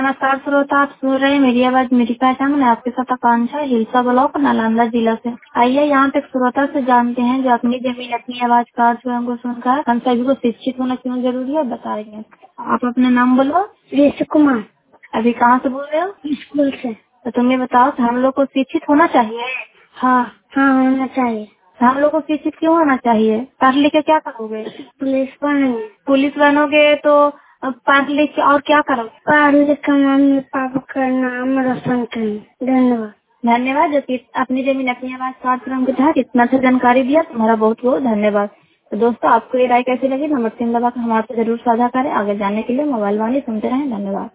नमस्कार श्रोता, आप सुन रहे हैं मेरी आवाज मेरी पहचान। मैं आपके साथ आकांक्षा, हिलसा ब्लॉक, नालंदा जिला से। आइए यहाँ पे श्रोता से जानते हैं जो अपनी जमीन अपनी आवाज कार्ड स्वयं को सुनकर हम सभी को शिक्षित होना क्यों जरूरी है बताएंगे। आप अपना नाम बोलो। ऋषि कुमार। अभी कहाँ से बोल रहे हो? स्कूल से। तो तुम्हें बताओ कि हम लोग को शिक्षित होना चाहिए। हाँ हाँ होना चाहिए। तो हम लोग को शिक्षित क्यों होना चाहिए? पढ़ लिख के क्या करोगे? पुलिस बनेंगे। पुलिस बनोगे तो पढ़ लिख के और क्या करोगे? पढ़ लिख कर मम्मी पापा का नाम रोशन करेंगे। धन्यवाद। धन्यवाद जो कि अपनी जमीन अपनी आवाज कार्यक्रम के तहत इतना अच्छा जानकारी दिया। तुम्हारा बहुत बहुत धन्यवाद। तो दोस्तों, आपको ये राय कैसी लगी? नंबर 3 दबा कर हमारे जरूर साझा करें। आगे जानने के लिए मोबाइल वाणी सुनते रहें। धन्यवाद।